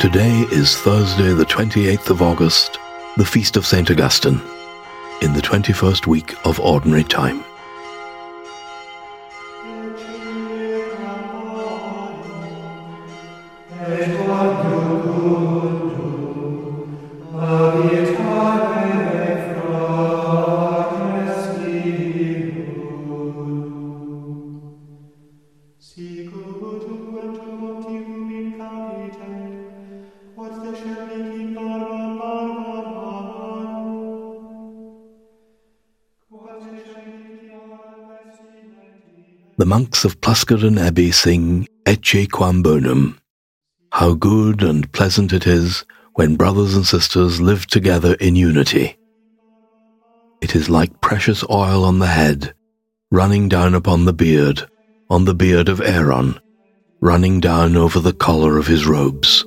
Today is Thursday, the 28th of August, the Feast of St. Augustine, in the 21st week of Ordinary Time. The monks of Pluscarden Abbey sing Ecce Quam Bonum. How good and pleasant it is when brothers and sisters live together in unity. It is like precious oil on the head, running down upon the beard of Aaron, running down over the collar of his robes.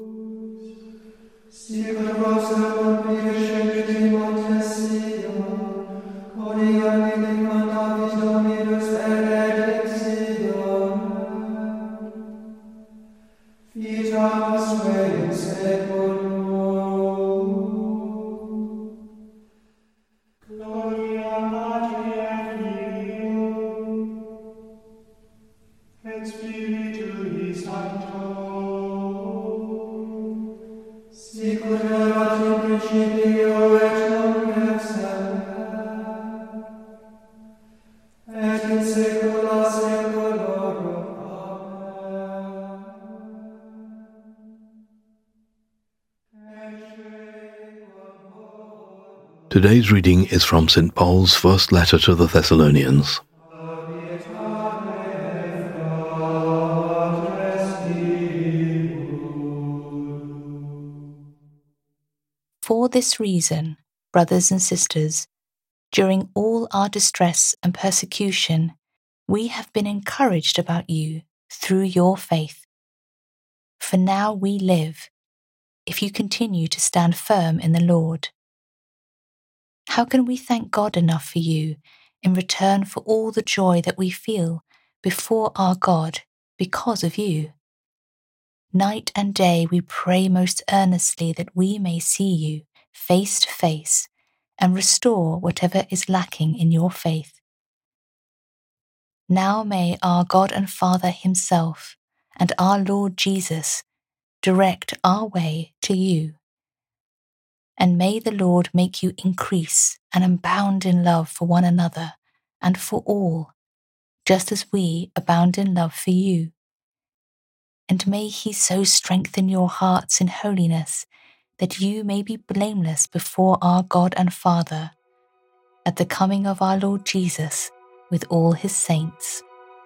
Today's reading is from St. Paul's first letter to the Thessalonians. For this reason, brothers and sisters, during all our distress and persecution, we have been encouraged about you through your faith. For now we live, if you continue to stand firm in the Lord. How can we thank God enough for you in return for all the joy that we feel before our God because of you? Night and day we pray most earnestly that we may see you face to face and restore whatever is lacking in your faith. Now may our God and Father himself and our Lord Jesus direct our way to you. And may the Lord make you increase and abound in love for one another and for all, just as we abound in love for you. And may he so strengthen your hearts in holiness that you may be blameless before our God and Father at the coming of our Lord Jesus with all his saints.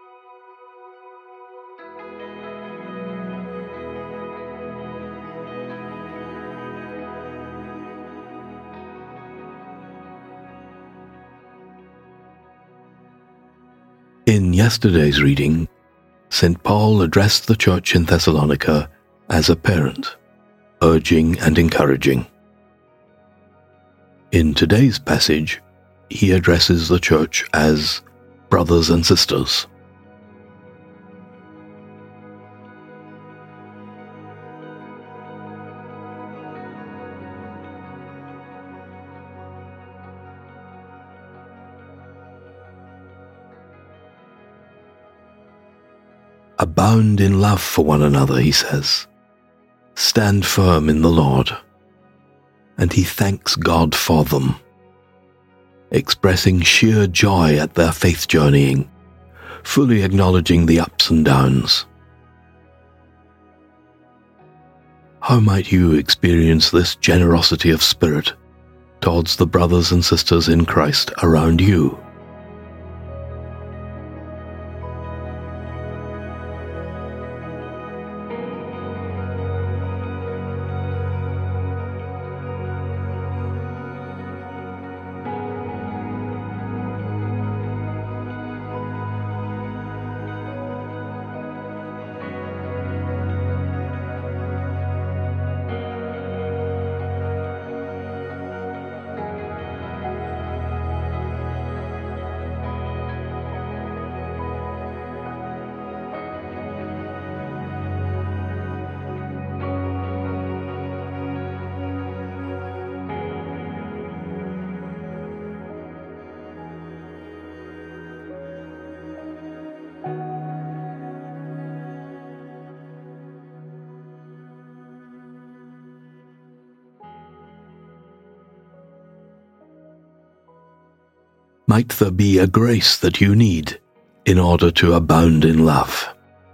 In yesterday's reading, St. Paul addressed the church in Thessalonica as a parent, urging and encouraging. In today's passage, he addresses the church as brothers and sisters. Abound in love for one another, he says. Stand firm in the Lord. And he thanks God for them, expressing sheer joy at their faith journeying, fully acknowledging the ups and downs. How might you experience this generosity of spirit towards the brothers and sisters in Christ around you? Might there be a grace that you need in order to abound in love?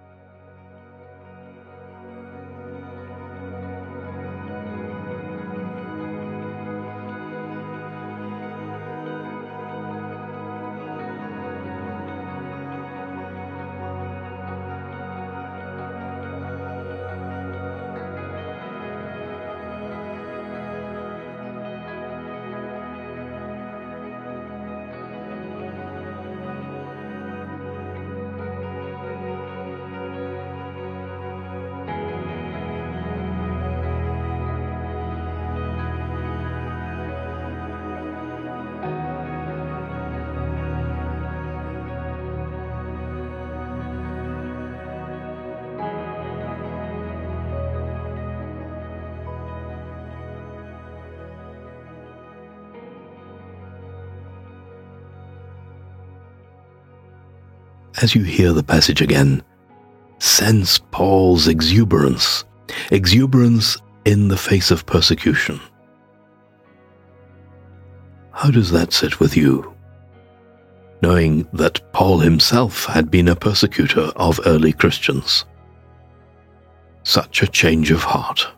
As you hear the passage again, sense Paul's exuberance in the face of persecution. How does that sit with you, knowing that Paul himself had been a persecutor of early Christians? Such a change of heart.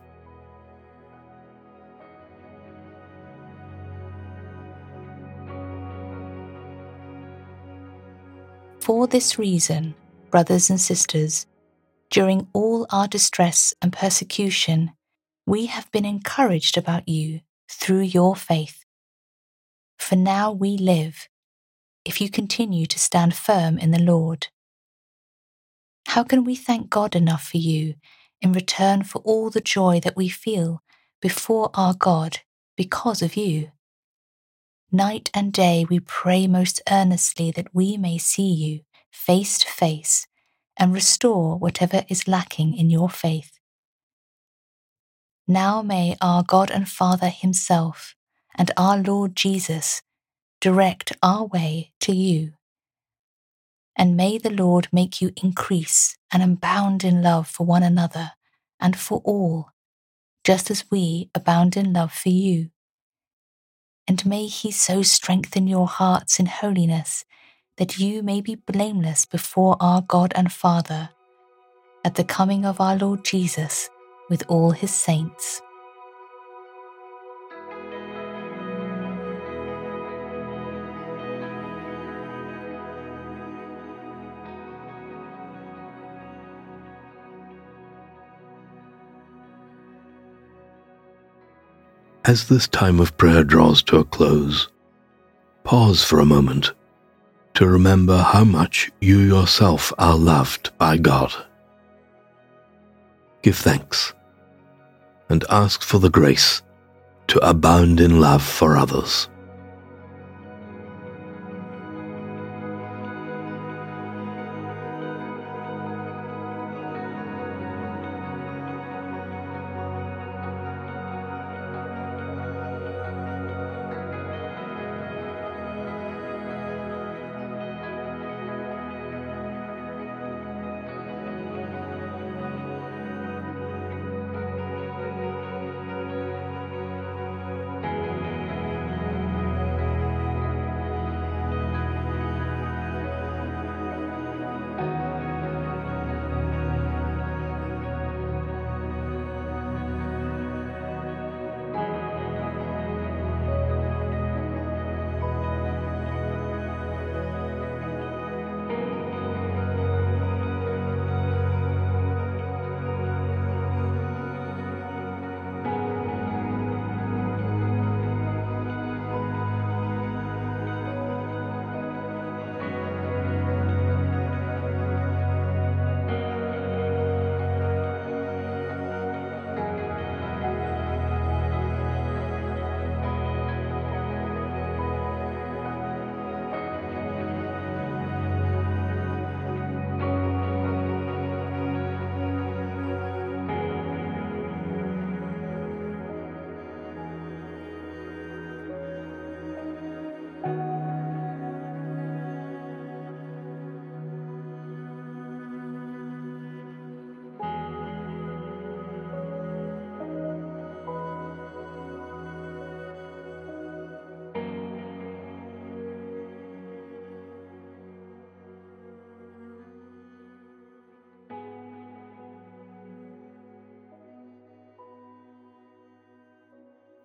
For this reason, brothers and sisters, during all our distress and persecution, we have been encouraged about you through your faith. For now we live, if you continue to stand firm in the Lord. How can we thank God enough for you in return for all the joy that we feel before our God because of you? Night and day we pray most earnestly that we may see you face to face and restore whatever is lacking in your faith. Now may our God and Father himself and our Lord Jesus direct our way to you. And may the Lord make you increase and abound in love for one another and for all, just as we abound in love for you. And may he so strengthen your hearts in holiness that you may be blameless before our God and Father at the coming of our Lord Jesus with all his saints. As this time of prayer draws to a close, pause for a moment to remember how much you yourself are loved by God. Give thanks and ask for the grace to abound in love for others.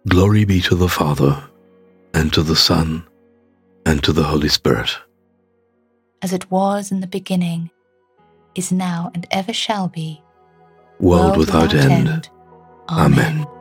Glory be to the Father, and to the Son, and to the Holy Spirit. As it was in the beginning, is now, and ever shall be, World without end. Amen.